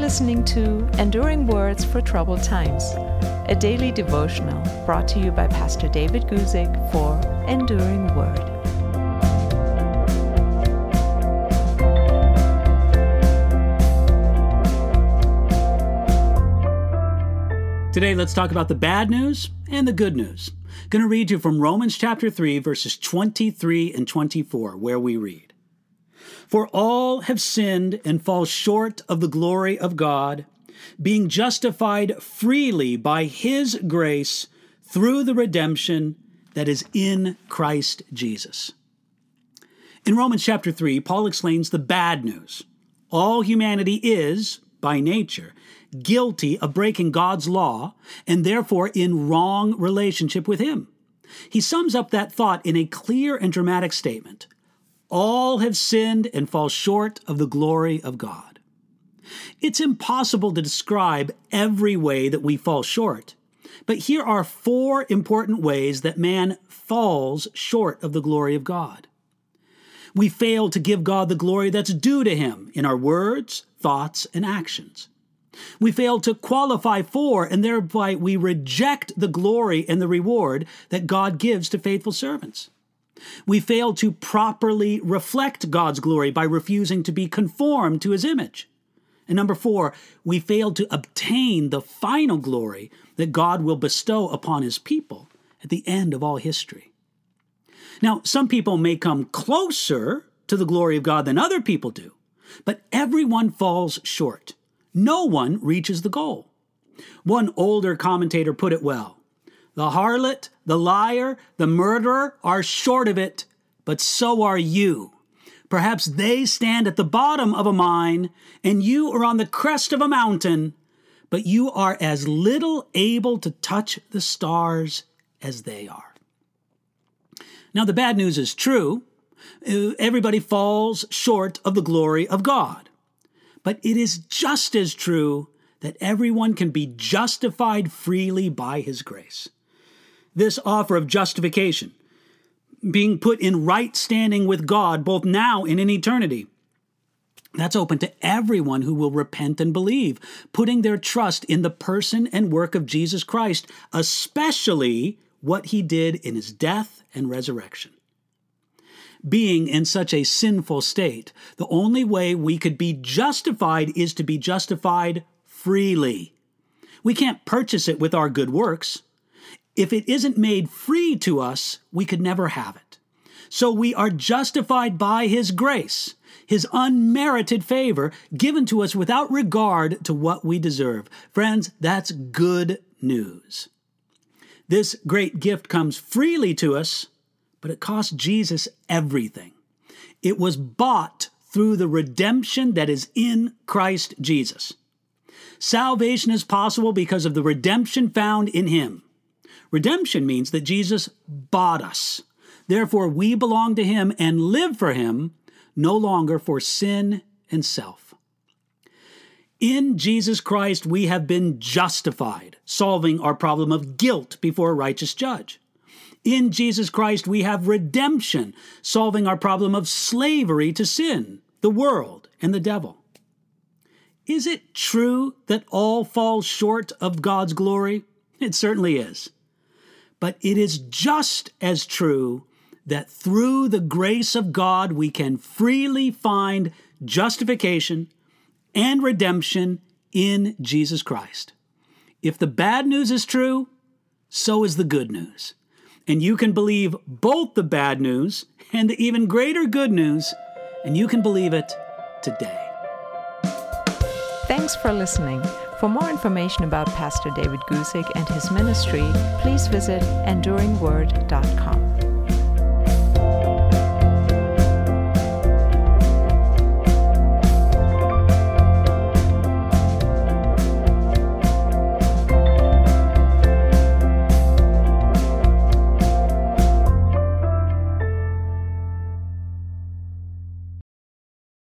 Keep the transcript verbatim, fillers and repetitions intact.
listening to Enduring Words for Troubled Times, a daily devotional brought to you by Pastor David Guzik for Enduring Word. Today, let's talk about the bad news and the good news. I'm going to read you from Romans chapter three, verses twenty-three and twenty-four, where we read, "For all have sinned and fall short of the glory of God, being justified freely by His grace through the redemption that is in Christ Jesus." In Romans chapter three, Paul explains the bad news. All humanity is, by nature, guilty of breaking God's law and therefore in wrong relationship with Him. He sums up that thought in a clear and dramatic statement. All have sinned and fall short of the glory of God. It's impossible to describe every way that we fall short, but here are four important ways that man falls short of the glory of God. We fail to give God the glory that's due to Him in our words, thoughts, and actions. We fail to qualify for, and thereby we reject the glory and the reward that God gives to faithful servants. We fail to properly reflect God's glory by refusing to be conformed to His image. And number four, we fail to obtain the final glory that God will bestow upon His people at the end of all history. Now, some people may come closer to the glory of God than other people do, but everyone falls short. No one reaches the goal. One older commentator put it well. The harlot, the liar, the murderer are short of it, but so are you. Perhaps they stand at the bottom of a mine, and you are on the crest of a mountain, but you are as little able to touch the stars as they are. Now, the bad news is true. Everybody falls short of the glory of God. But it is just as true that everyone can be justified freely by His grace. This offer of justification, being put in right standing with God both now and in eternity, that's open to everyone who will repent and believe, putting their trust in the person and work of Jesus Christ, especially what He did in His death and resurrection. Being in such a sinful state, the only way we could be justified is to be justified freely. We can't purchase it with our good works. If it isn't made free to us, we could never have it. So we are justified by His grace, His unmerited favor given to us without regard to what we deserve. Friends, that's good news. This great gift comes freely to us, but it cost Jesus everything. It was bought through the redemption that is in Christ Jesus. Salvation is possible because of the redemption found in Him. Redemption means that Jesus bought us. Therefore, we belong to Him and live for Him, no longer for sin and self. In Jesus Christ, we have been justified, solving our problem of guilt before a righteous judge. In Jesus Christ, we have redemption, solving our problem of slavery to sin, the world, and the devil. Is it true that all fall short of God's glory? It certainly is. But it is just as true that through the grace of God, we can freely find justification and redemption in Jesus Christ. If the bad news is true, so is the good news. And you can believe both the bad news and the even greater good news, and you can believe it today. Thanks for listening. For more information about Pastor David Guzik and his ministry, please visit enduring word dot com.